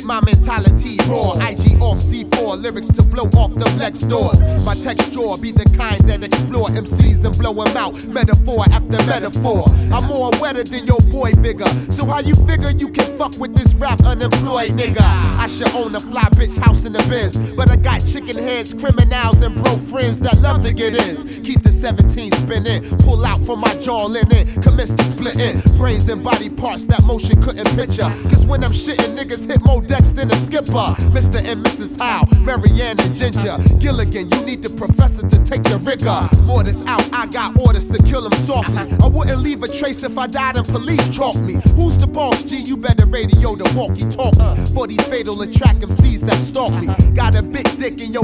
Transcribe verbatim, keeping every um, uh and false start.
my mentality raw. I G off C four, lyrics to blow off the flex doors. My texture be the kind that explore M Cs and blow them out, metaphor after metaphor. I'm more wetter than your boy bigger. So how you figure you can fuck with this rap unemployed nigga? I should own a fly bitch house in the biz, but I got chicken heads, criminals, and broke friends that love to get in. Keep the seventeen spinning, pull out from my jaw linen, commence to splitting brains and body parts that motion couldn't picture. Cause when I'm shitting, niggas hit more decks than a skipper. Mister and Missus Howe, Marianne and Ginger, Gilligan, you need the professor to take the rigor. Mortis out, I got orders to kill him softly. I wouldn't leave a trace if I died and police chalk me. Who's the boss, G? You better radio the walkie-talkie for these fatal attract M Cs that stalk me. Got a big dick in your